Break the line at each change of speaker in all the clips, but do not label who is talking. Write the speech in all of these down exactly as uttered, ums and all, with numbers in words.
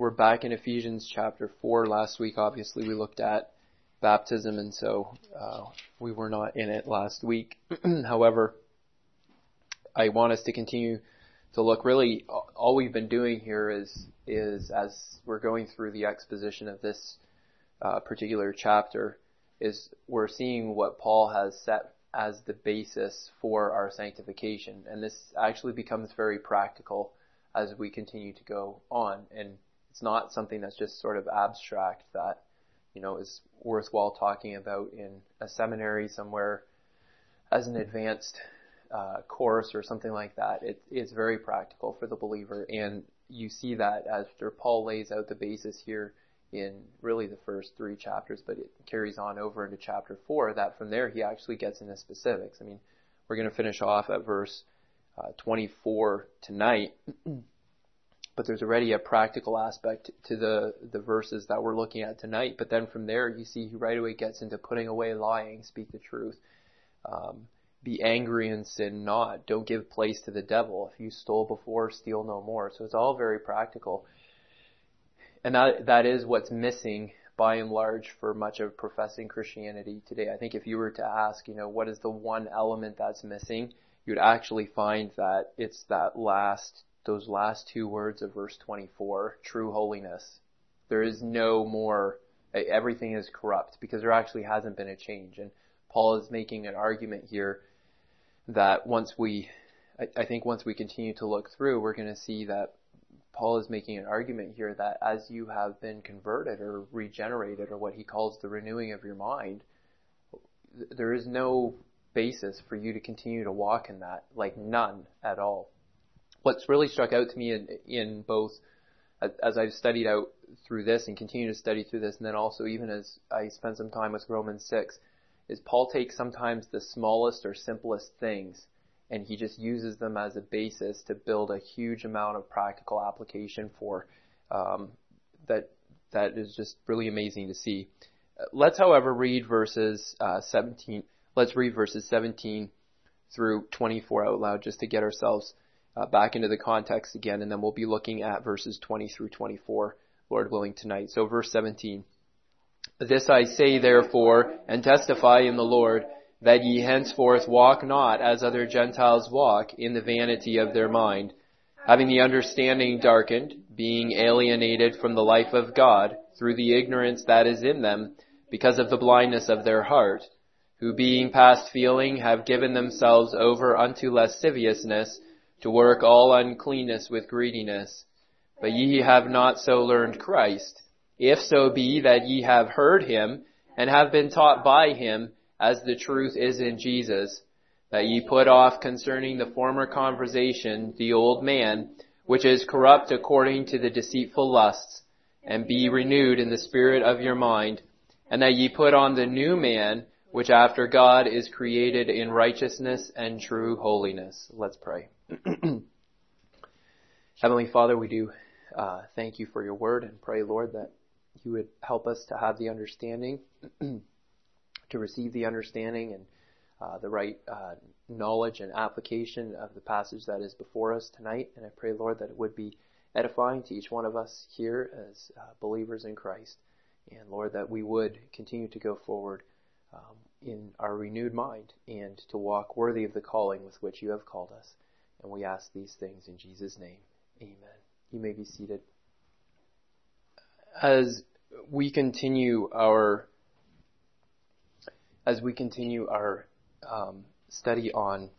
we're back in Ephesians chapter four. Last week, obviously, we looked at baptism, and so uh, we were not in it last week. However, I want us to continue to look. Really, all we've been doing here is, is as we're going through the exposition of this uh, particular chapter, is we're seeing what Paul has set as the basis for our sanctification. And this actually becomes very practical as we continue to go on. And it's not something that's just sort of abstract that, you know, is worthwhile talking about in a seminary somewhere as an advanced uh, course or something like that. It, it's very practical for the believer. And you see that after Paul lays out the basis here in really the first three chapters, but it carries on over into chapter four, that from there he actually gets into specifics. I mean, we're going to finish off at verse uh, twenty-four tonight, but there's already a practical aspect to the, the verses that we're looking at tonight. But then from there, you see he right away gets into putting away lying, speak the truth, um, be angry and sin not, don't give place to the devil. If you stole before, steal no more. So it's all very practical. And that that is what's missing by and large for much of professing Christianity today. I think if you were to ask, you know, what is the one element that's missing, you'd actually find that it's that last, those last two words of verse twenty-four, true holiness. There is no more, everything is corrupt because there actually hasn't been a change. And Paul is making an argument here that once we, I, I think once we continue to look through, we're going to see that Paul is making an argument here that as you have been converted or regenerated, or what he calls the renewing of your mind, there is no basis for you to continue to walk in that, like none at all. What's really struck out to me in, in both, as I've studied out through this and continue to study through this, and then also even as I spend some time with Romans six, is Paul takes sometimes the smallest or simplest things and he just uses them as a basis to build a huge amount of practical application for um, that. That is just really amazing to see. Let's, however, read verses uh, seventeen. Let's read verses seventeen through twenty-four out loud, just to get ourselves uh, back into the context again, and then we'll be looking at verses twenty through twenty-four, Lord willing, tonight. So, verse seventeen. This I say, therefore, and testify in the Lord, that ye henceforth walk not as other Gentiles walk, in the vanity of their mind, having the understanding darkened, being alienated from the life of God, through the ignorance that is in them, because of the blindness of their heart, who being past feeling have given themselves over unto lasciviousness, to work all uncleanness with greediness. But ye have not so learned Christ, if so be that ye have heard him, and have been taught by him, as the truth is in Jesus, that ye put off concerning the former conversation the old man, which is corrupt according to the deceitful lusts, and be renewed in the spirit of your mind, and that ye put on the new man, which after God is created in righteousness and true holiness. Let's pray. Heavenly Father, we do uh, thank you for your word, and pray, Lord, that you would help us to have the understanding to receive the understanding and uh, the right uh, knowledge and application of the passage that is before us tonight. And I pray, Lord, that it would be edifying to each one of us here as uh, believers in Christ. And Lord, that we would continue to go forward um, in our renewed mind and to walk worthy of the calling with which you have called us. And we ask these things in Jesus' name. Amen. You may be seated. As we continue our As we continue our um, study on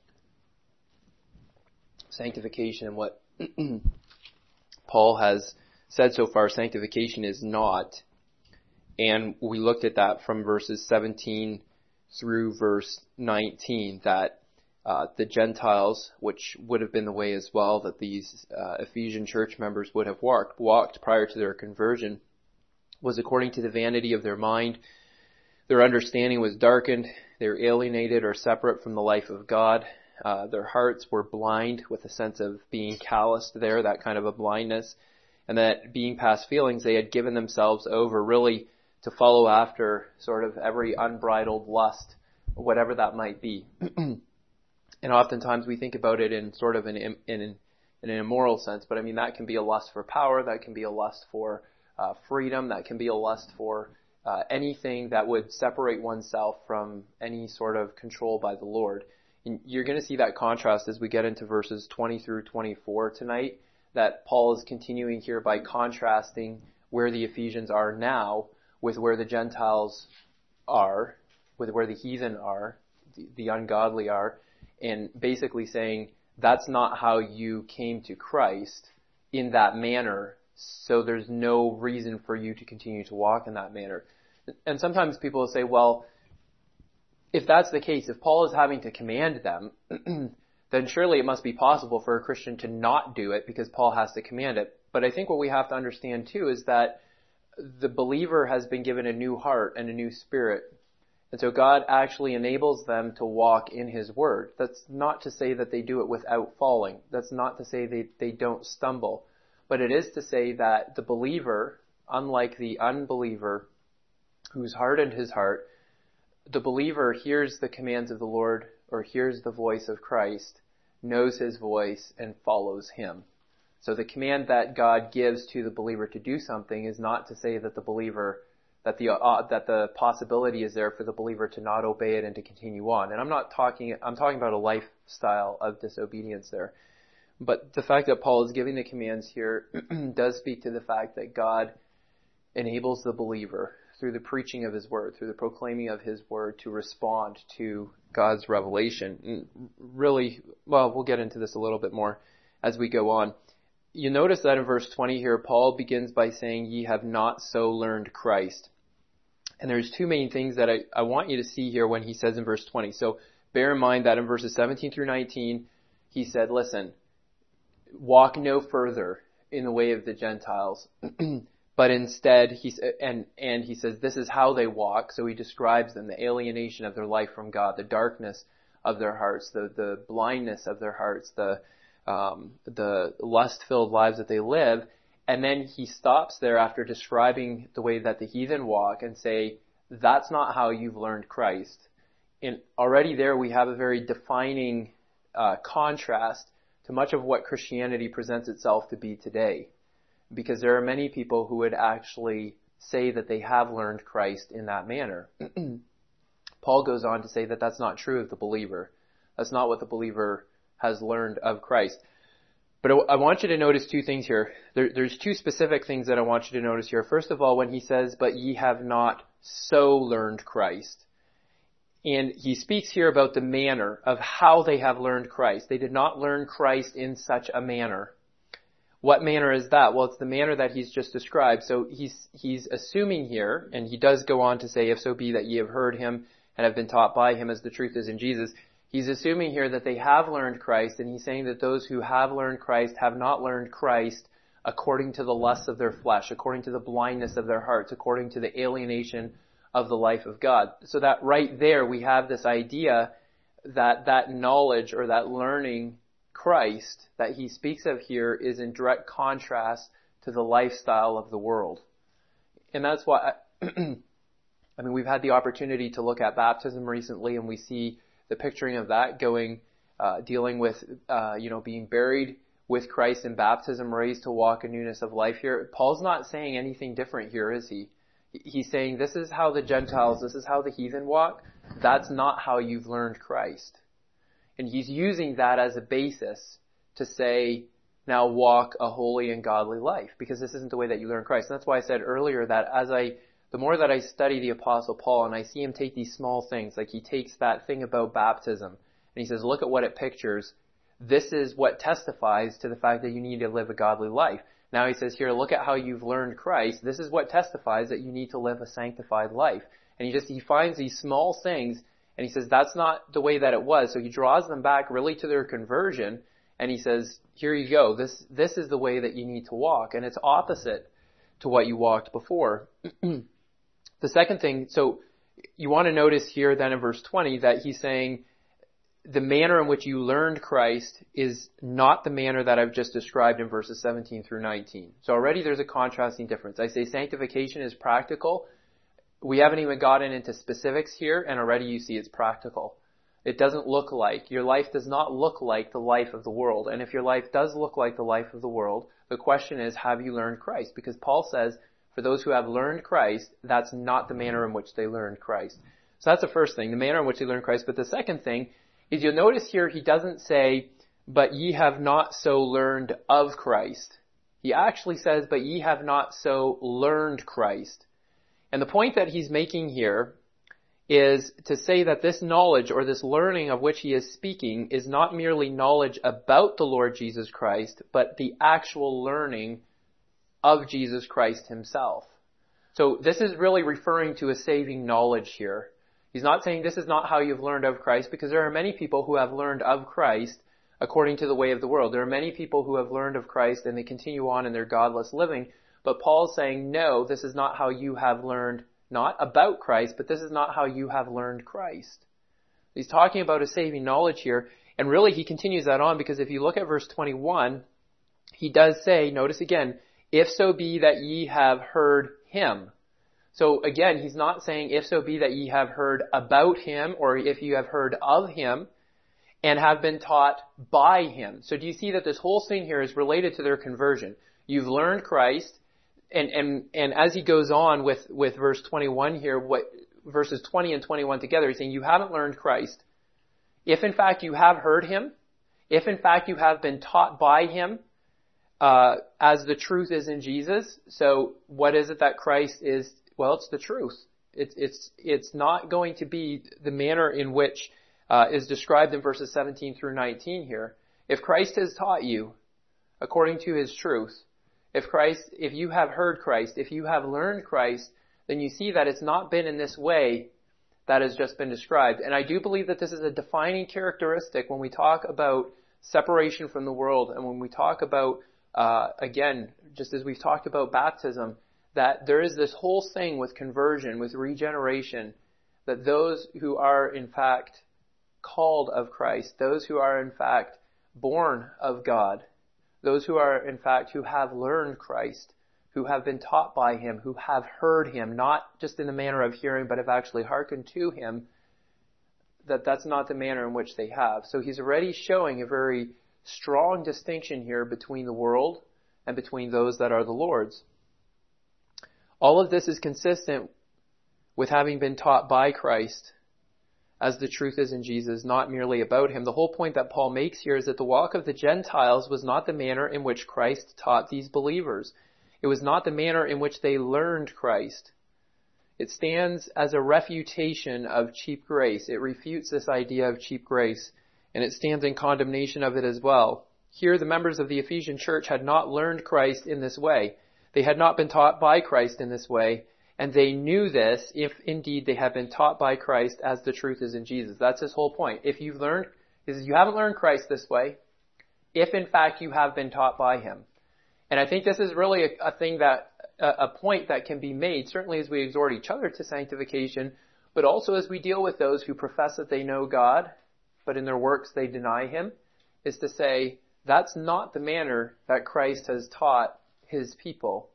sanctification and what Paul has said so far, sanctification is not. And we looked at that from verses seventeen through verse nineteen, that uh, the Gentiles, which would have been the way as well that these uh, Ephesian church members would have walked, walked prior to their conversion, was according to the vanity of their mind. Their understanding was darkened. They were alienated or separate from the life of God. Uh, their hearts were blind, with a sense of being calloused there, that kind of a blindness. And that being past feelings, they had given themselves over really to follow after sort of every unbridled lust, whatever that might be. And oftentimes we think about it in sort of an, in an in an immoral sense, but I mean that can be a lust for power, that can be a lust for uh, freedom, that can be a lust for uh, anything that would separate oneself from any sort of control by the Lord. And you're going to see that contrast as we get into verses twenty through twenty-four tonight, that Paul is continuing here by contrasting where the Ephesians are now with where the Gentiles are, with where the heathen are, the, the ungodly are, and basically saying that's not how you came to Christ in that manner, so there's no reason for you to continue to walk in that manner. And sometimes people will say, well, if that's the case, if Paul is having to command them, then surely it must be possible for a Christian to not do it because Paul has to command it. But I think what we have to understand too is that the believer has been given a new heart and a new spirit. And so God actually enables them to walk in His Word. That's not to say that they do it without falling. That's not to say they, they don't stumble. But it is to say that the believer, unlike the unbeliever who's hardened his heart, the believer hears the commands of the Lord or hears the voice of Christ, knows His voice, and follows Him. So the command that God gives to the believer to do something is not to say that the believer, that the uh, that the possibility is there for the believer to not obey it and to continue on. And I'm not talking, I'm talking about a lifestyle of disobedience there. But the fact that Paul is giving the commands here does speak to the fact that God enables the believer through the preaching of His Word, through the proclaiming of His Word, to respond to God's revelation. And really, well, we'll get into this a little bit more as we go on. You notice that in verse twenty here, Paul begins by saying, ye have not so learned Christ. And there's two main things that I, I want you to see here when he says in verse twenty. So bear in mind that in verses seventeen through nineteen, he said, listen, walk no further in the way of the Gentiles. But instead, he and and he says this is how they walk. So he describes them, the alienation of their life from God, the darkness of their hearts, the the blindness of their hearts, the um, the lust-filled lives that they live. And then he stops there after describing the way that the heathen walk and say, that's not how you've learned Christ. And already there we have a very defining uh, contrast to much of what Christianity presents itself to be today. Because there are many people who would actually say that they have learned Christ in that manner. Paul goes on to say that that's not true of the believer. That's not what the believer has learned of Christ. But I want you to notice two things here. There, there's two specific things that I want you to notice here. First of all, when he says, but ye have not so learned Christ. And he speaks here about the manner of how they have learned Christ. They did not learn Christ in such a manner. What manner is that? Well, it's the manner that he's just described. So he's he's assuming here, and he does go on to say, if so be that ye have heard him and have been taught by him as the truth is in Jesus. He's assuming here that they have learned Christ, and he's saying that those who have learned Christ have not learned Christ according to the lusts of their flesh, according to the blindness of their hearts, according to the alienation of the life of God. So that right there we have this idea that that knowledge or that learning Christ that he speaks of here is in direct contrast to the lifestyle of the world. And that's why, I mean, we've had the opportunity to look at baptism recently, and we see the picturing of that going, uh, dealing with, uh, you know, being buried with Christ in baptism, raised to walk in newness of life here. Paul's not saying anything different here, is he? He's saying this is how the Gentiles, this is how the heathen walk. That's not how you've learned Christ. And he's using that as a basis to say, now walk a holy and godly life, because this isn't the way that you learn Christ. And that's why I said earlier that as I, the more that I study the Apostle Paul and I see him take these small things, like he takes that thing about baptism and he says, look at what it pictures. This is what testifies to the fact that you need to live a godly life. Now he says here, look at how you've learned Christ. This is what testifies that you need to live a sanctified life. And he just, he finds these small things and he says, that's not the way that it was. So he draws them back really to their conversion. And he says, here you go. This, this is the way that you need to walk. And it's opposite to what you walked before. The second thing, so you want to notice here then in verse twenty that he's saying the manner in which you learned Christ is not the manner that I've just described in verses seventeen through nineteen. So already there's a contrasting difference. I say sanctification is practical. We haven't even gotten into specifics here, and already you see it's practical. it doesn't look like. Your life does not look like the life of the world. And if your life does look like the life of the world, the question is, have you learned Christ? Because Paul says, for those who have learned Christ, that's not the manner in which they learned Christ. So that's the first thing, the manner in which they learned Christ. But the second thing is, you'll notice here he doesn't say, but ye have not so learned of Christ. He actually says, but ye have not so learned Christ. And the point that he's making here is to say that this knowledge or this learning of which he is speaking is not merely knowledge about the Lord Jesus Christ, but the actual learning of Jesus Christ himself. So this is really referring to a saving knowledge here. He's not saying this is not how you've learned of Christ, because there are many people who have learned of Christ according to the way of the world. There are many people who have learned of Christ and they continue on in their godless living. But Paul's saying, no, this is not how you have learned, not about Christ, but this is not how you have learned Christ. He's talking about a saving knowledge here. And really he continues that on, because if you look at verse twenty-one, he does say, notice again, if so be that ye have heard him. So again, he's not saying if so be that ye have heard about him or if you have heard of him and have been taught by him. So do you see that this whole thing here is related to their conversion? You've learned Christ, and and and as he goes on with with verse twenty-one here, what verses twenty and twenty-one together, he's saying you haven't learned Christ. If in fact you have heard him, if in fact you have been taught by him, uh, as the truth is in Jesus. So what is it that Christ is? Well, it's the truth. It's it's it's not going to be the manner in which uh, is described in verses seventeen through nineteen here. If Christ has taught you according to his truth, if Christ, if you have heard Christ, if you have learned Christ, then you see that it's not been in this way that has just been described. And I do believe that this is a defining characteristic when we talk about separation from the world and when we talk about, uh, again, just as we've talked about baptism, that there is this whole thing with conversion, with regeneration, that those who are in fact called of Christ, those who are in fact born of God, those who are in fact who have learned Christ, who have been taught by him, who have heard him, not just in the manner of hearing, but have actually hearkened to him, that that's not the manner in which they have. So he's already showing a very strong distinction here between the world and between those that are the Lord's. All of this is consistent with having been taught by Christ, as the truth is in Jesus, not merely about him. The whole point that Paul makes here is that the walk of the Gentiles was not the manner in which Christ taught these believers. It was not the manner in which they learned Christ. It stands as a refutation of cheap grace. It refutes this idea of cheap grace, and it stands in condemnation of it as well. Here, the members of the Ephesian church had not learned Christ in this way. They had not been taught by Christ in this way, and they knew this if indeed they had been taught by Christ as the truth is in Jesus. That's his whole point. If you've learned, he says, you haven't learned Christ this way, if in fact you have been taught by him. And I think this is really a, a thing that, a, a point that can be made, certainly as we exhort each other to sanctification, but also as we deal with those who profess that they know God, but in their works they deny him, is to say, that's not the manner that Christ has taught his people.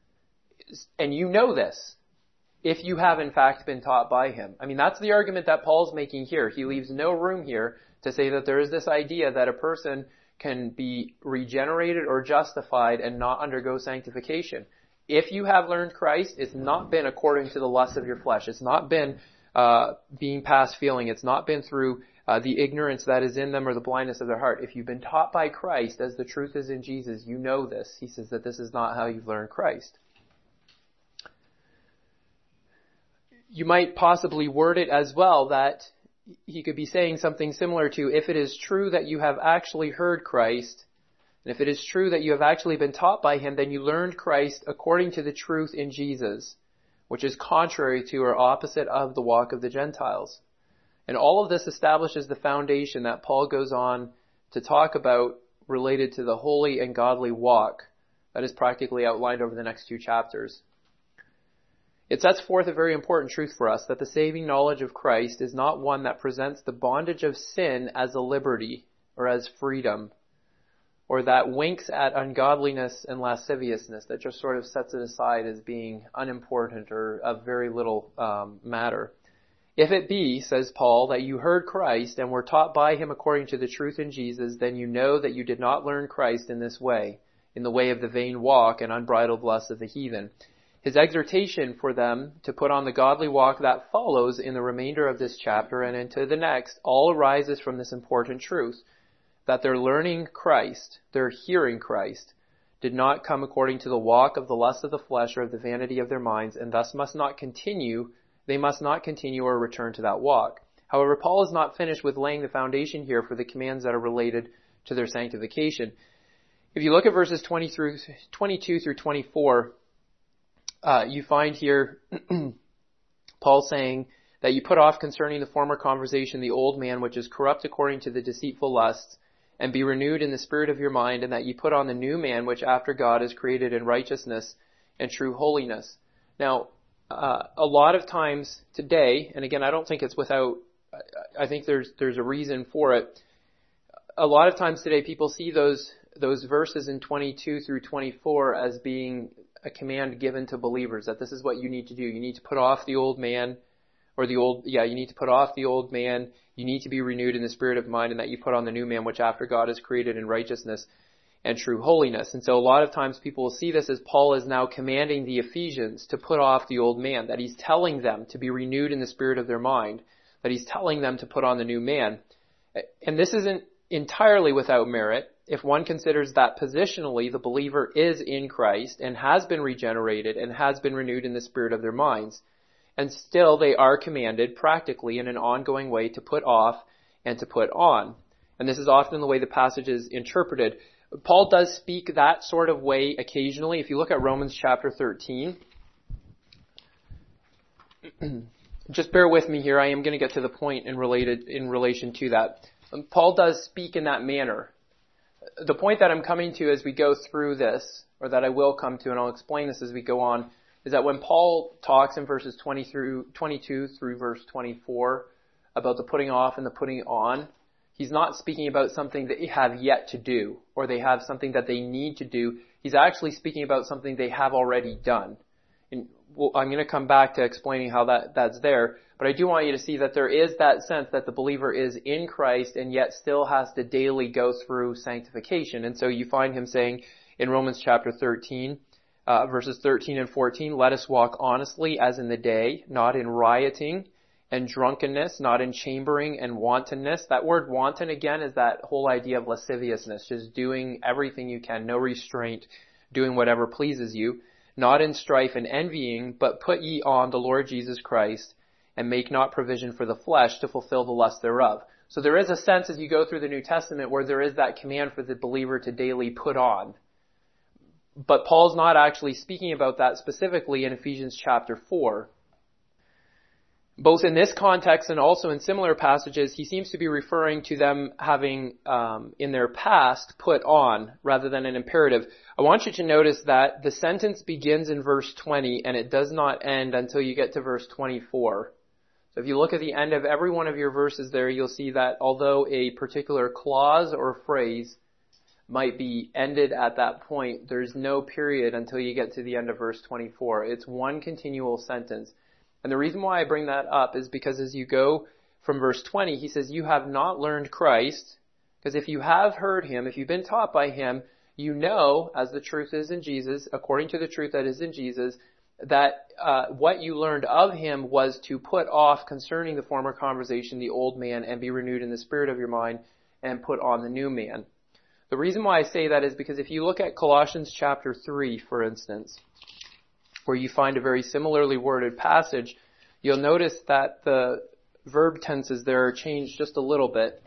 And you know this, if you have in fact been taught by him. I mean, that's the argument that Paul's making here. He leaves no room here to say that there is this idea that a person can be regenerated or justified and not undergo sanctification. If you have learned Christ, it's not been according to the lust of your flesh. It's not been uh, being past feeling. It's not been through uh, the ignorance that is in them or the blindness of their heart. If you've been taught by Christ as the truth is in Jesus, you know this. He says that this is not how you've learned Christ. You might possibly word it as well that he could be saying something similar to, if it is true that you have actually heard Christ, and if it is true that you have actually been taught by him, then you learned Christ according to the truth in Jesus, which is contrary to or opposite of the walk of the Gentiles. And all of this establishes the foundation that Paul goes on to talk about related to the holy and godly walk that is practically outlined over the next two chapters. It sets forth a very important truth for us, that the saving knowledge of Christ is not one that presents the bondage of sin as a liberty or as freedom, or that winks at ungodliness and lasciviousness, that just sort of sets it aside as being unimportant or of very little um, matter. If it be, says Paul, that you heard Christ and were taught by him according to the truth in Jesus, then you know that you did not learn Christ in this way, in the way of the vain walk and unbridled lust of the heathen. His exhortation for them to put on the godly walk that follows in the remainder of this chapter and into the next all arises from this important truth, that their learning Christ, their hearing Christ, did not come according to the walk of the lust of the flesh or of the vanity of their minds, and thus must not continue, they must not continue or return to that walk. However, Paul is not finished with laying the foundation here for the commands that are related to their sanctification. If you look at verses twenty through twenty-two through twenty-four, uh, you find here Paul saying that you put off concerning the former conversation the old man which is corrupt according to the deceitful lusts, and be renewed in the spirit of your mind, and that you put on the new man which after God is created in righteousness and true holiness. Now, uh, a lot of times today, and again, I don't think it's without, I think there's there's a reason for it. A lot of times today, people see those those verses in twenty-two through twenty-four as being a command given to believers, that this is what you need to do. You need to put off the old man, or the old, yeah, you need to put off the old man. You need to be renewed in the spirit of mind, and that you put on the new man, which after God is created in righteousness and true holiness. And so a lot of times people will see this as Paul is now commanding the Ephesians to put off the old man, that he's telling them to be renewed in the spirit of their mind, that he's telling them to put on the new man. And this isn't entirely without merit. If one considers that positionally the believer is in Christ and has been regenerated and has been renewed in the spirit of their minds, and still they are commanded practically in an ongoing way to put off and to put on. And this is often the way the passage is interpreted. Paul does speak that sort of way occasionally. If you look at Romans chapter thirteen, just bear with me here. I am going to get to the point in related in relation to that. Paul does speak in that manner. The point that I'm coming to as we go through this, or that I will come to, and I'll explain this as we go on, is that when Paul talks in verses twenty through twenty-two through verse twenty-four about the putting off and the putting on, he's not speaking about something that they have yet to do, or they have something that they need to do. He's actually speaking about something they have already done. And well, I'm going to come back to explaining how that, that's there, but I do want you to see that there is that sense that the believer is in Christ and yet still has to daily go through sanctification. And so you find him saying in Romans chapter thirteen, Uh, verses thirteen and fourteen, let us walk honestly as in the day, not in rioting and drunkenness, not in chambering and wantonness. That word wanton, again, is that whole idea of lasciviousness, just doing everything you can, no restraint, doing whatever pleases you. Not in strife and envying, but put ye on the Lord Jesus Christ, and make not provision for the flesh to fulfill the lust thereof. So there is a sense as you go through the New Testament where there is that command for the believer to daily put on. But Paul's not actually speaking about that specifically in Ephesians chapter four. Both in this context and also in similar passages, he seems to be referring to them having, um, in their past, put on, rather than an imperative. I want you to notice that the sentence begins in verse twenty, and it does not end until you get to verse twenty-four. So if you look at the end of every one of your verses there, you'll see that although a particular clause or phrase might be ended at that point, there's no period until you get to the end of verse twenty-four. It's one continual sentence. And the reason why I bring that up is because as you go from verse twenty, he says, you have not learned Christ, because if you have heard him, if you've been taught by him, you know, as the truth is in Jesus, according to the truth that is in Jesus, that uh, what you learned of him was to put off concerning the former conversation the old man and be renewed in the spirit of your mind and put on the new man. The reason why I say that is because if you look at Colossians chapter three, for instance, where you find a very similarly worded passage, you'll notice that the verb tenses there are changed just a little bit.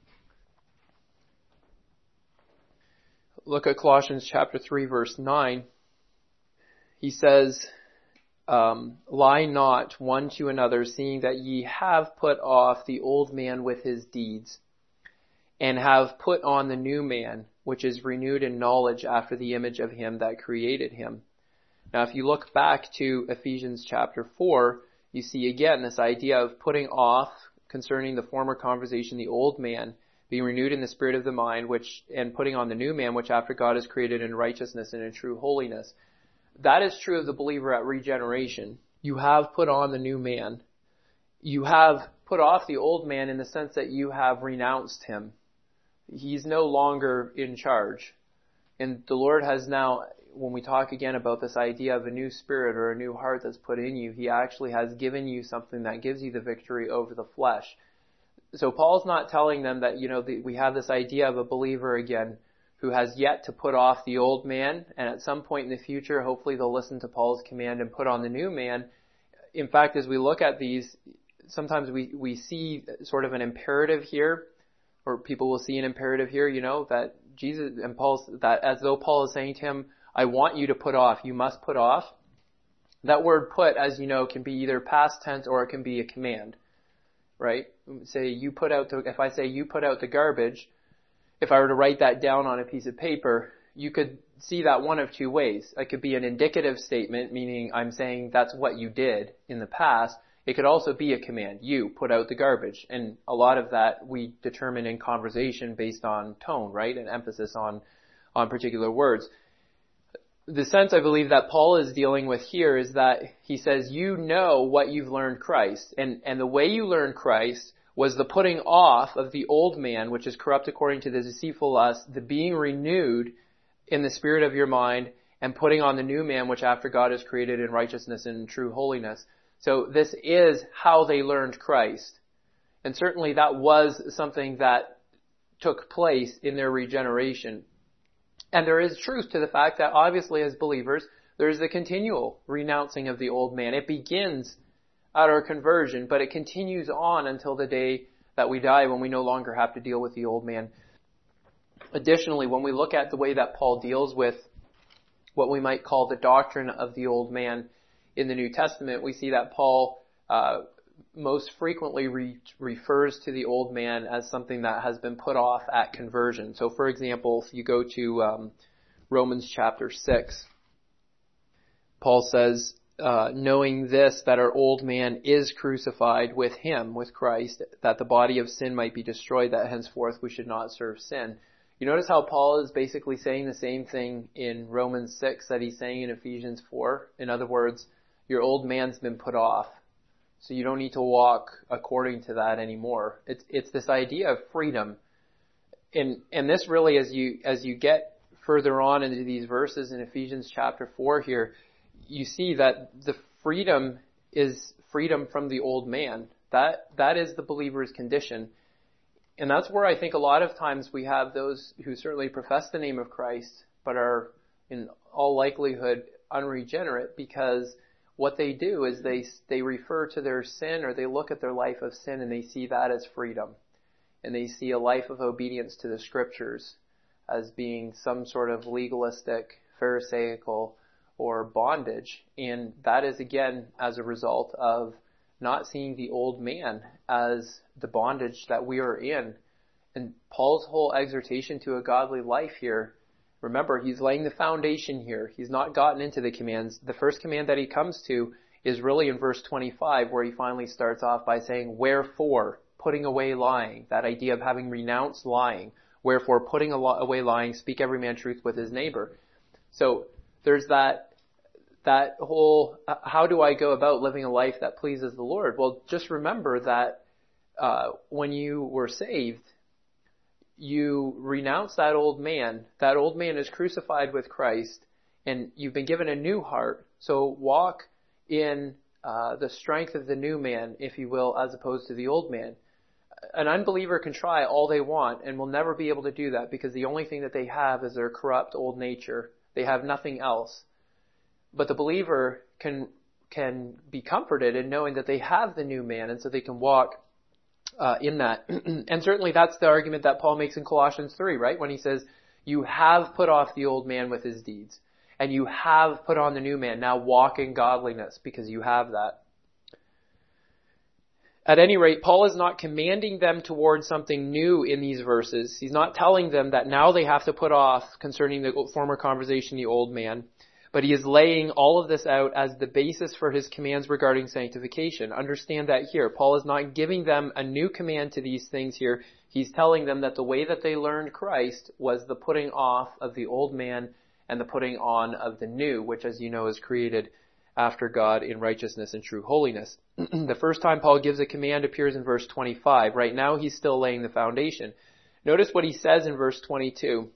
Look at Colossians chapter three, verse nine. He says, um, lie not one to another, seeing that ye have put off the old man with his deeds, and have put on the new man, which is renewed in knowledge after the image of him that created him. Now, if you look back to Ephesians chapter four, you see again this idea of putting off concerning the former conversation the old man, being renewed in the spirit of the mind, which and putting on the new man, which after God is created in righteousness and in true holiness. That is true of the believer at regeneration. You have put on the new man. you have put off the old man in the sense that you have renounced him. He's no longer in charge. And the Lord has now, when we talk again about this idea of a new spirit or a new heart that's put in you, he actually has given you something that gives you the victory over the flesh. So Paul's not telling them that, you know, the, we have this idea of a believer again who has yet to put off the old man, and at some point in the future, hopefully they'll listen to Paul's command and put on the new man. In fact, as we look at these, sometimes we, we see sort of an imperative here, or people will see an imperative here, you know, that Jesus and Paul's, that as though Paul is saying to him, I want you to put off, you must put off. That word put, as you know, can be either past tense or it can be a command, right? Say you put out the, if I say you put out the garbage, if I were to write that down on a piece of paper, you could see that one of two ways. It could be an indicative statement, meaning I'm saying that's what you did in the past. It could also be a command. You put out the garbage. And a lot of that we determine in conversation based on tone, right? And emphasis on, on particular words. The sense I believe that Paul is dealing with here is that he says, you know what you've learned Christ. And, and the way you learned Christ was the putting off of the old man, which is corrupt according to the deceitful lust, the being renewed in the spirit of your mind, and putting on the new man, which after God is created in righteousness and true holiness. So this is how they learned Christ. And certainly that was something that took place in their regeneration. And there is truth to the fact that obviously as believers, there is a continual renouncing of the old man. It begins at our conversion, but it continues on until the day that we die, when we no longer have to deal with the old man. Additionally, when we look at the way that Paul deals with what we might call the doctrine of the old man in the New Testament, we see that Paul uh, most frequently re- refers to the old man as something that has been put off at conversion. So, for example, if you go to um, Romans chapter six, Paul says, Uh, knowing this, that our old man is crucified with him, with Christ, that the body of sin might be destroyed, that henceforth we should not serve sin. You notice how Paul is basically saying the same thing in Romans six that he's saying in Ephesians four. In other words, your old man's been put off, so you don't need to walk according to that anymore. It's it's this idea of freedom, and and this really, as you as you get further on into these verses in Ephesians chapter four here, you see that the freedom is freedom from the old man. That that is the believer's condition. And that's where I think a lot of times we have those who certainly profess the name of Christ, but are in all likelihood unregenerate, because what they do is they they refer to their sin, or they look at their life of sin and they see that as freedom. And they see a life of obedience to the scriptures as being some sort of legalistic, pharisaical, or bondage. And that is again as a result of not seeing the old man as the bondage that we are in. And Paul's whole exhortation to a godly life here, remember, he's laying the foundation here. He's not gotten into the commands. The first command that he comes to is really in verse twenty-five, where he finally starts off by saying, wherefore, putting away lying. That idea of having renounced lying. Wherefore, putting away lying, speak every man truth with his neighbor. So there's that that whole, how do I go about living a life that pleases the Lord? Well, just remember that uh, when you were saved, you renounced that old man. That old man is crucified with Christ, and you've been given a new heart. So walk in uh, the strength of the new man, if you will, as opposed to the old man. An unbeliever can try all they want and will never be able to do that, because the only thing that they have is their corrupt old nature. They have nothing else. But the believer can can be comforted in knowing that they have the new man, and so they can walk uh, in that. And certainly that's the argument that Paul makes in Colossians three, right? When he says, you have put off the old man with his deeds, and you have put on the new man. Now walk in godliness, because you have that. At any rate, Paul is not commanding them towards something new in these verses. He's not telling them that now they have to put off, concerning the former conversation, the old man. But he is laying all of this out as the basis for his commands regarding sanctification. Understand that here. Paul is not giving them a new command to these things here. He's telling them that the way that they learned Christ was the putting off of the old man and the putting on of the new, which, as you know, is created after God in righteousness and true holiness. The first time Paul gives a command appears in verse twenty-five. Right now he's still laying the foundation. Notice what he says in verse twenty-two.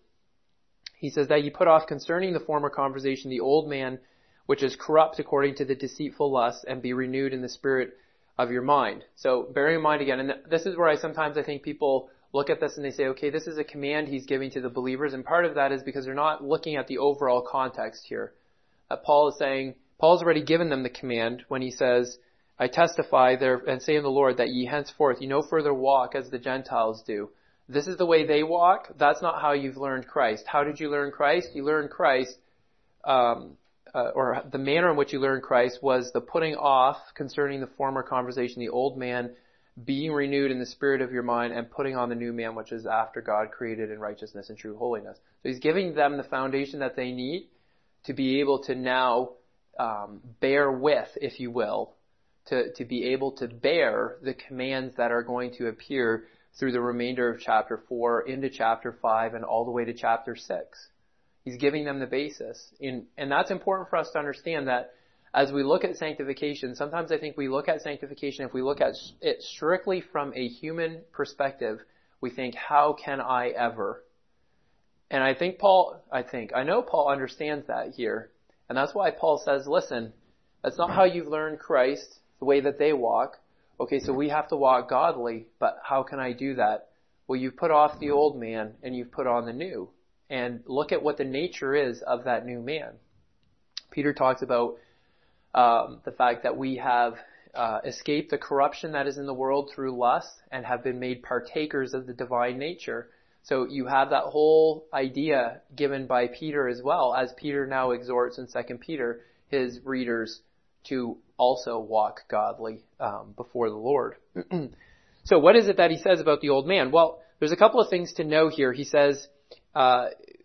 He says that you put off concerning the former conversation the old man, which is corrupt according to the deceitful lusts, and be renewed in the spirit of your mind. So bearing in mind again, and this is where I sometimes I think people look at this and they say, okay, this is a command he's giving to the believers, and part of that is because they're not looking at the overall context here. Uh, Paul is saying, Paul's already given them the command when he says, I testify there and say in the Lord that ye henceforth ye no further walk as the Gentiles do. This is the way they walk. That's not how you've learned Christ. How did you learn Christ? You learned Christ, um, uh, or the manner in which you learned Christ was the putting off concerning the former conversation, the old man, being renewed in the spirit of your mind, and putting on the new man, which is after God, created in righteousness and true holiness. So he's giving them the foundation that they need to be able to now um, bear with, if you will, to, to be able to bear the commands that are going to appear through the remainder of chapter four into chapter five and all the way to chapter six. He's giving them the basis. In, and that's important for us to understand that as we look at sanctification, sometimes I think we look at sanctification, if we look at it strictly from a human perspective, we think, how can I ever? And I think Paul, I think, I know Paul understands that here. And that's why Paul says, listen, that's not how you've learned Christ, the way that they walk. Okay, so we have to walk godly, but how can I do that? Well, you've put off the old man and you've put on the new. And look at what the nature is of that new man. Peter talks about um, the fact that we have uh, escaped the corruption that is in the world through lust and have been made partakers of the divine nature. So you have that whole idea given by Peter as well, as Peter now exhorts in Second Peter his readers to also walk godly um, before the Lord. So what is it that he says about the old man? Well, there's a couple of things to know here. He says, uh,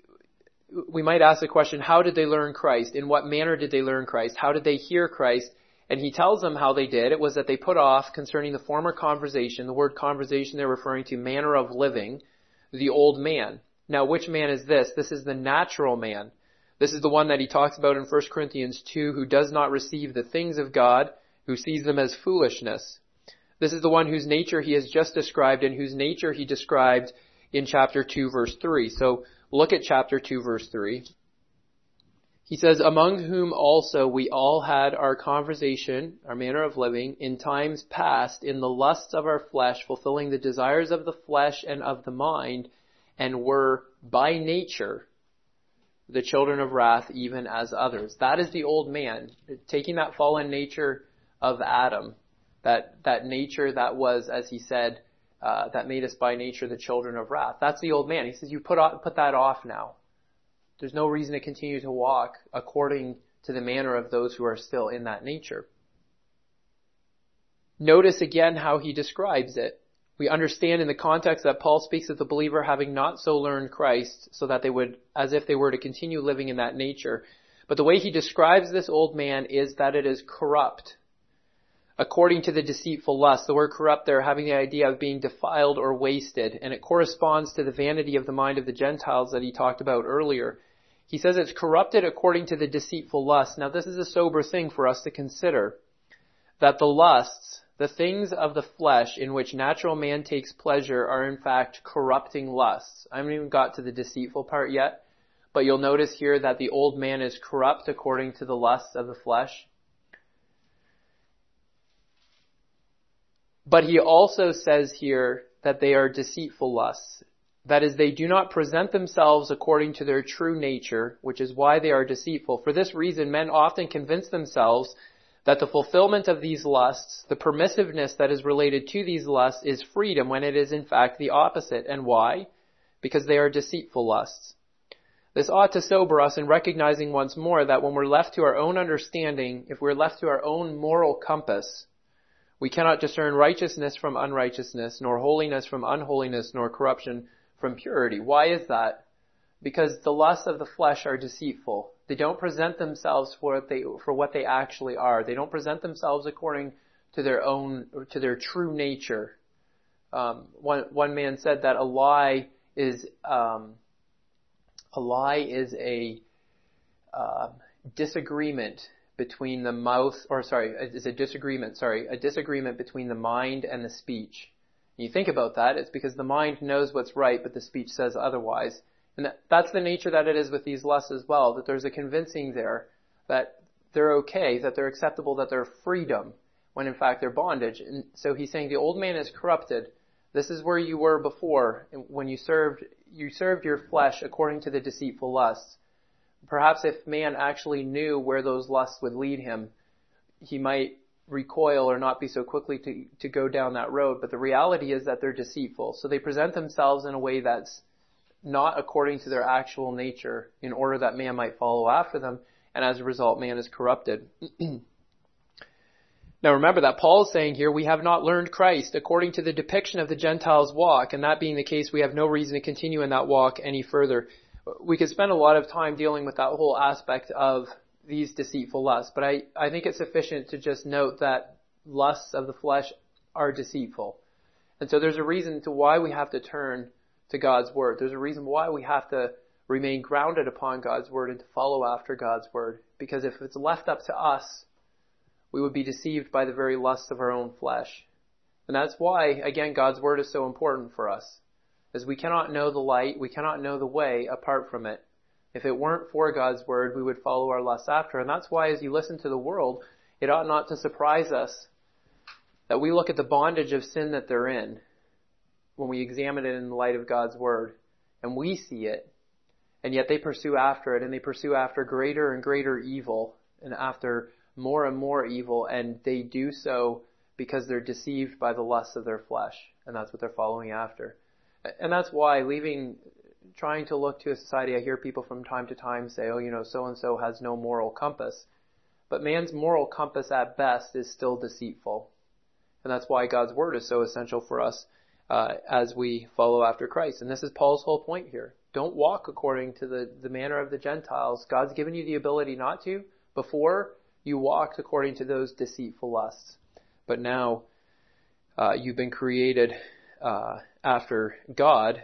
we might ask the question, how did they learn Christ? In what manner did they learn Christ? How did they hear Christ? And he tells them how they did. It was that they put off concerning the former conversation. The word conversation they're referring to manner of living, the old man. Now, which man is this? This is the natural man. This is the one that he talks about in First Corinthians two, who does not receive the things of God, who sees them as foolishness. This is the one whose nature he has just described and whose nature he described in chapter two, verse three. So look at chapter two, verse three. He says, among whom also we all had our conversation, our manner of living, in times past, in the lusts of our flesh, fulfilling the desires of the flesh and of the mind, and were by nature the children of wrath, even as others. That is the old man, taking that fallen nature of Adam, that, that nature that was, as he said, uh, that made us by nature the children of wrath. That's the old man. He says, you put off, put that off now. There's no reason to continue to walk according to the manner of those who are still in that nature. Notice again how he describes it. We understand in the context that Paul speaks of the believer having not so learned Christ, so that they would, as if they were to continue living in that nature. But the way he describes this old man is that it is corrupt, according to the deceitful lust. The word corrupt there having the idea of being defiled or wasted, and it corresponds to the vanity of the mind of the Gentiles that he talked about earlier. He says it's corrupted according to the deceitful lust. Now this is a sober thing for us to consider, that the lusts, the things of the flesh in which natural man takes pleasure, are in fact corrupting lusts. I haven't even got to the deceitful part yet, but you'll notice here that the old man is corrupt according to the lusts of the flesh. But he also says here that they are deceitful lusts. That is, they do not present themselves according to their true nature, which is why they are deceitful. For this reason, men often convince themselves that the fulfillment of these lusts, the permissiveness that is related to these lusts, is freedom, when it is in fact the opposite. And why? Because they are deceitful lusts. This ought to sober us in recognizing once more that when we're left to our own understanding, if we're left to our own moral compass, we cannot discern righteousness from unrighteousness, nor holiness from unholiness, nor corruption from purity. Why is that? Because the lusts of the flesh are deceitful. They don't present themselves for what they, for what they actually are. They don't present themselves according to their own, to their true nature. Um, one, one man said that a lie is, um, a lie is a uh, disagreement between the mouth, or sorry, it's a disagreement, sorry, a disagreement between the mind and the speech. And you think about that, it's because the mind knows what's right, but the speech says otherwise. And that, that's the nature that it is with these lusts as well, that there's a convincing there that they're okay, that they're acceptable, that they're freedom, when in fact they're bondage. And so he's saying the old man is corrupted. This is where you were before, when you served, you served your flesh according to the deceitful lusts. Perhaps if man actually knew where those lusts would lead him, he might recoil or not be so quickly to, to go down that road. But the reality is that they're deceitful. So they present themselves in a way that's not according to their actual nature, in order that man might follow after them. And as a result, man is corrupted. Now remember that Paul is saying here, we have not learned Christ according to the depiction of the Gentiles' walk. And that being the case, we have no reason to continue in that walk any further. We could spend a lot of time dealing with that whole aspect of these deceitful lusts. But I, I think it's sufficient to just note that lusts of the flesh are deceitful. And so there's a reason to why we have to turn to God's Word. There's a reason why we have to remain grounded upon God's Word and to follow after God's Word. Because if it's left up to us, we would be deceived by the very lusts of our own flesh. And that's why, again, God's Word is so important for us. As we cannot know the light, we cannot know the way apart from it. If it weren't for God's Word, we would follow our lusts after. And that's why as you listen to the world, it ought not to surprise us that we look at the bondage of sin that they're in when we examine it in the light of God's Word. And we see it. And yet they pursue after it, and they pursue after greater and greater evil, and after more and more evil, and they do so because they're deceived by the lusts of their flesh. And that's what they're following after. And that's why leaving, trying to look to a society, I hear people from time to time say, oh, you know, so-and-so has no moral compass. But man's moral compass at best is still deceitful. And that's why God's Word is so essential for us uh, as we follow after Christ. And this is Paul's whole point here. Don't walk according to the, the manner of the Gentiles. God's given you the ability not to. Before, you walked according to those deceitful lusts. But now, uh, you've been created uh, after God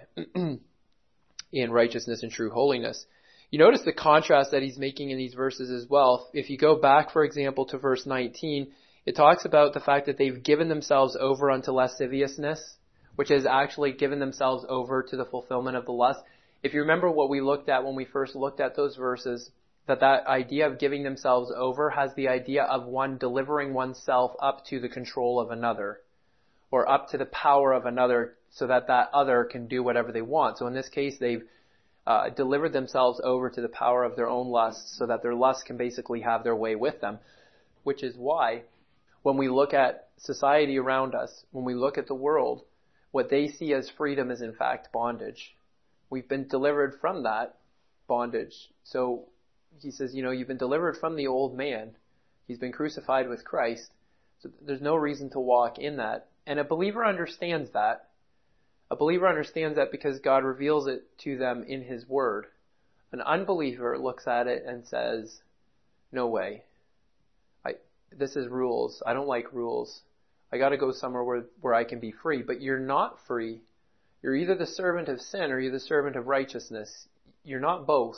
in righteousness and true holiness. You notice the contrast that he's making in these verses as well. If you go back, for example, to verse nineteen, it talks about the fact that they've given themselves over unto lasciviousness, which has actually given themselves over to the fulfillment of the lust. If you remember what we looked at when we first looked at those verses, that that idea of giving themselves over has the idea of one delivering oneself up to the control of another, or up to the power of another, so that that other can do whatever they want. So in this case, they've uh, delivered themselves over to the power of their own lusts, so that their lusts can basically have their way with them. Which is why, when we look at society around us, when we look at the world, what they see as freedom is in fact bondage. We've been delivered from that bondage. So he says, you know, you've been delivered from the old man. He's been crucified with Christ. So there's no reason to walk in that. And a believer understands that. A believer understands that because God reveals it to them in His Word. An unbeliever looks at it and says, no way. I, this is rules. I don't like rules. I got to go somewhere where, where I can be free. But you're not free. You're either the servant of sin or you're the servant of righteousness. You're not both.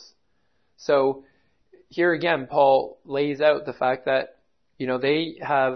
So here again, Paul lays out the fact that, you know, they have,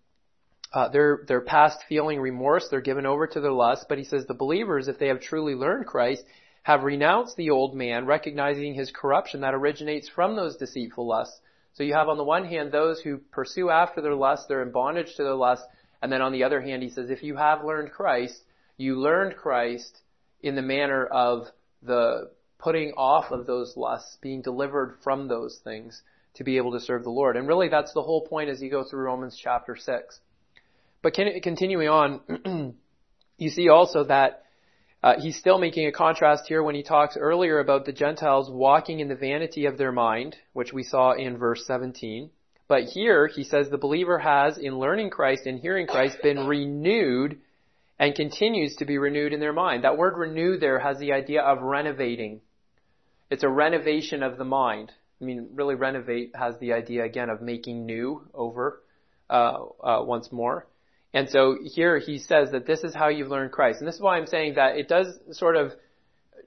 uh, they're, they're past feeling remorse. They're given over to their lust. But he says the believers, if they have truly learned Christ, have renounced the old man, recognizing his corruption that originates from those deceitful lusts. So you have on the one hand those who pursue after their lust, they're in bondage to their lust. And then on the other hand, he says, if you have learned Christ, you learned Christ in the manner of the putting off of those lusts, being delivered from those things to be able to serve the Lord. And really that's the whole point as you go through Romans chapter six. But can, continuing on, you see also that uh, he's still making a contrast here when he talks earlier about the Gentiles walking in the vanity of their mind, which we saw in verse seventeen. But here he says the believer has, in learning Christ and hearing Christ, been renewed and continues to be renewed in their mind. That word renew there has the idea of renovating. It's a renovation of the mind. I mean, really renovate has the idea, again, of making new over uh, uh, once more. And so here he says that this is how you've learned Christ. And this is why I'm saying that it does sort of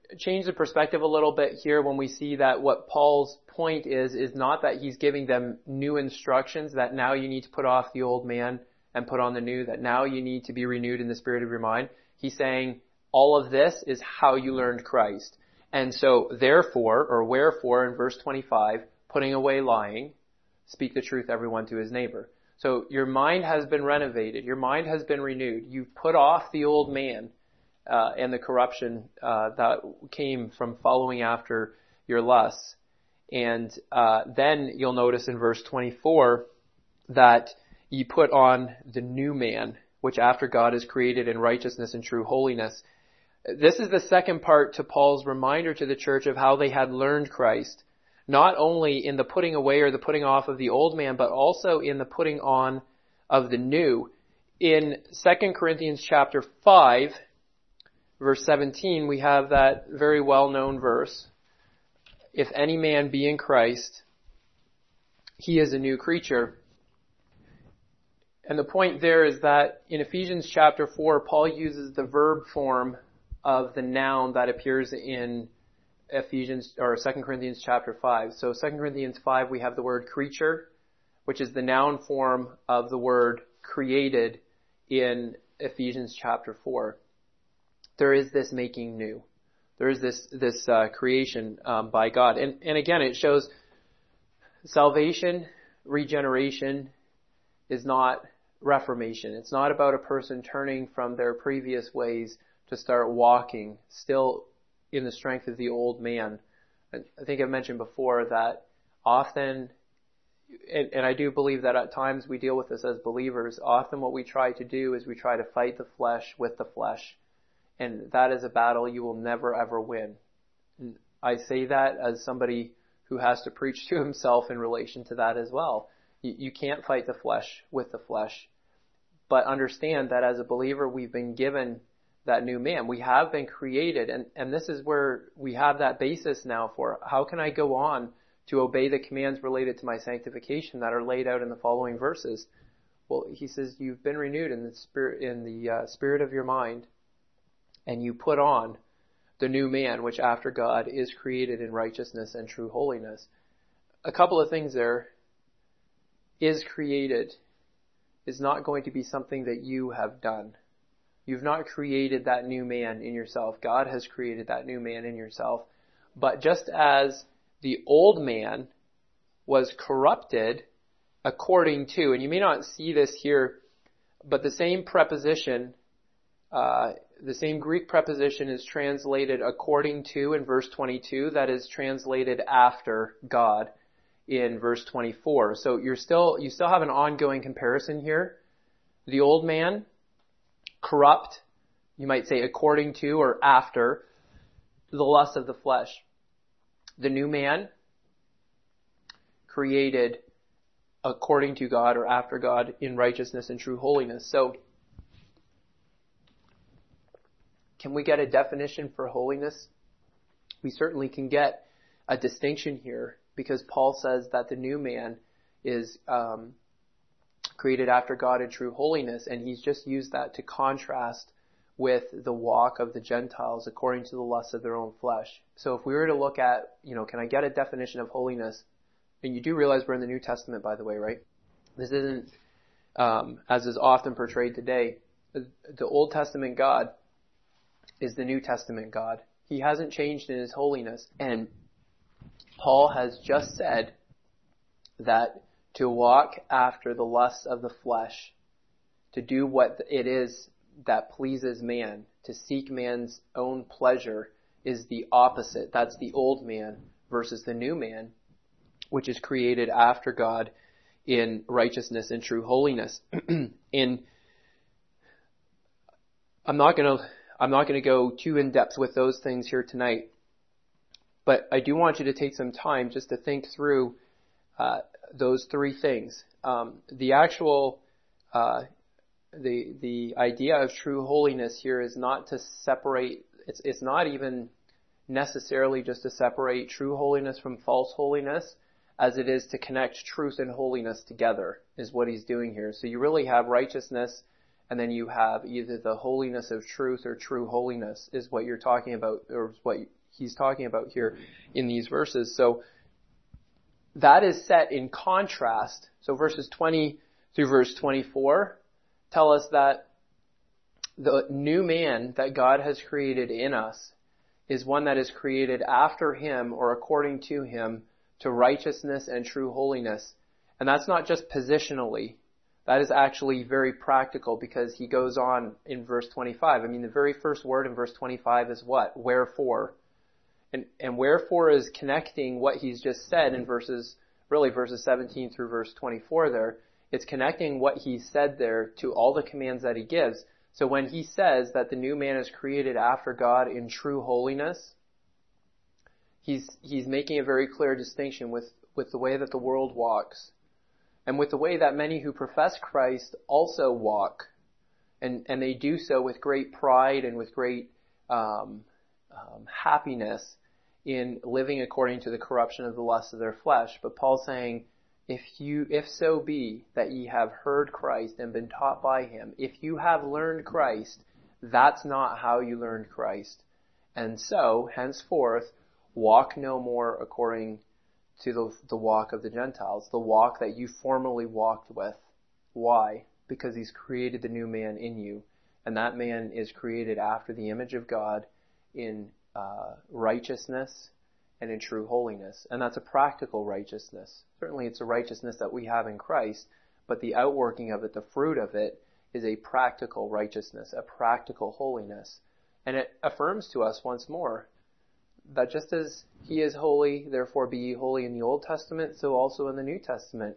change the perspective a little bit here when we see that what Paul's point is, is not that he's giving them new instructions, that now you need to put off the old man and put on the new, that now you need to be renewed in the spirit of your mind. He's saying all of this is how you learned Christ. And so therefore, or wherefore in verse twenty-five, putting away lying, speak the truth everyone to his neighbor. So your mind has been renovated. Your mind has been renewed. You've put off the old man uh, and the corruption uh, that came from following after your lusts. And uh, then you'll notice in verse twenty-four that you put on the new man, which after God is created in righteousness and true holiness. This is the second part to Paul's reminder to the church of how they had learned Christ. Not only in the putting away or the putting off of the old man, but also in the putting on of the new. In Second Corinthians chapter five, verse seventeen, we have that very well-known verse. If any man be in Christ, he is a new creature. And the point there is that in Ephesians chapter four, Paul uses the verb form of the noun that appears in Ephesians or Second Corinthians chapter five. So Second Corinthians five, we have the word creature, which is the noun form of the word created in Ephesians chapter four. There is this making new. There is this this uh, creation um, by God. And, and again, it shows salvation, regeneration is not reformation. It's not about a person turning from their previous ways to start walking still in the strength of the old man. I think I've mentioned before that often, and, and I do believe that at times we deal with this as believers, often what we try to do is we try to fight the flesh with the flesh. And that is a battle you will never ever win. And I say that as somebody who has to preach to himself in relation to that as well. You, you can't fight the flesh with the flesh. But understand that as a believer, we've been given that new man. We have been created, and, and this is where we have that basis now for how can I go on to obey the commands related to my sanctification that are laid out in the following verses. Well, he says you've been renewed in the spirit, in the uh, spirit of your mind, and you put on the new man, which after God is created in righteousness and true holiness. A couple of things there. Is created is not going to be something that you have done. You've not created that new man in yourself. God has created that new man in yourself. But just as the old man was corrupted according to, and you may not see this here, but the same preposition, uh, the same Greek preposition is translated according to in verse twenty-two, that is translated after God in verse twenty-four. So you're still, you still have an ongoing comparison here. The old man, corrupt, you might say according to or after the lust of the flesh. The new man, created according to God or after God in righteousness and true holiness. So can we get a definition for holiness? We certainly can get a distinction here because Paul says that the new man is um, created after God in true holiness, and he's just used that to contrast with the walk of the Gentiles according to the lusts of their own flesh. So if we were to look at, you know, can I get a definition of holiness? And you do realize we're in the New Testament, by the way, right? This isn't, um, as is often portrayed today. The Old Testament God is the New Testament God. He hasn't changed in his holiness. And Paul has just said that to walk after the lusts of the flesh, to do what it is that pleases man, to seek man's own pleasure, is the opposite. That's the old man versus the new man, which is created after God in righteousness and true holiness. And I'm not going to I'm not going to go too in depth with those things here tonight, but I do want you to take some time just to think through uh, those three things. Um, the actual uh, the the idea of true holiness here is not to separate. It's it's not even necessarily just to separate true holiness from false holiness, as it is to connect truth and holiness together, is what he's doing here. So you really have righteousness, and then you have either the holiness of truth or true holiness is what you're talking about, or what he's talking about here in these verses. So that is set in contrast. So verses twenty through verse twenty-four tell us that the new man that God has created in us is one that is created after him or according to him to righteousness and true holiness. And that's not just positionally. That is actually very practical, because he goes on in verse twenty-five. I mean, the very first word in verse twenty-five is what? Wherefore. And, and wherefore is connecting what he's just said in verses, really verses seventeen through verse twenty-four there. It's connecting what he said there to all the commands that he gives. So when he says that the new man is created after God in true holiness, he's, he's making a very clear distinction with, with the way that the world walks, and with the way that many who profess Christ also walk. And, and they do so with great pride and with great um, um, happiness in living according to the corruption of the lust of their flesh. But Paul's saying, if you, if so be that ye have heard Christ and been taught by him, if you have learned Christ, that's not how you learned Christ. And so, henceforth, walk no more according to the, the walk of the Gentiles, the walk that you formerly walked with. Why? Because he's created the new man in you, and that man is created after the image of God in uh, righteousness and in true holiness. And that's a practical righteousness. Certainly it's a righteousness that we have in Christ, but the outworking of it, the fruit of it, is a practical righteousness, a practical holiness. And it affirms to us once more that just as he is holy, therefore be ye holy in the Old Testament, so also in the New Testament.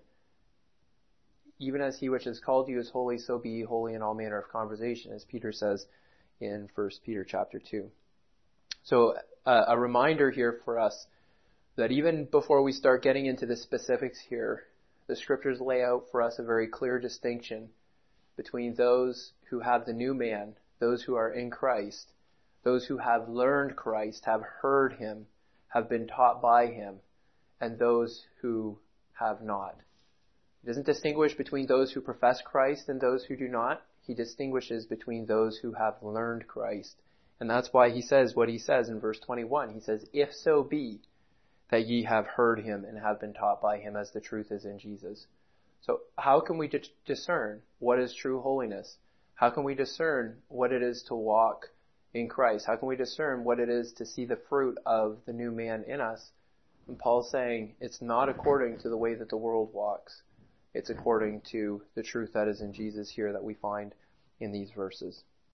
Even as he which has called you is holy, so be ye holy in all manner of conversation, as Peter says in First Peter chapter two. So uh, a reminder here for us that even before we start getting into the specifics here, the scriptures lay out for us a very clear distinction between those who have the new man, those who are in Christ, those who have learned Christ, have heard him, have been taught by him, and those who have not. He doesn't distinguish between those who profess Christ and those who do not. He distinguishes between those who have learned Christ. And that's why he says what he says in verse twenty-one. He says, if so be that ye have heard him and have been taught by him, as the truth is in Jesus. So how can we di- discern what is true holiness? How can we discern what it is to walk in Christ? How can we discern what it is to see the fruit of the new man in us? And Paul's saying it's not according to the way that the world walks. It's according to the truth that is in Jesus here that we find in these verses.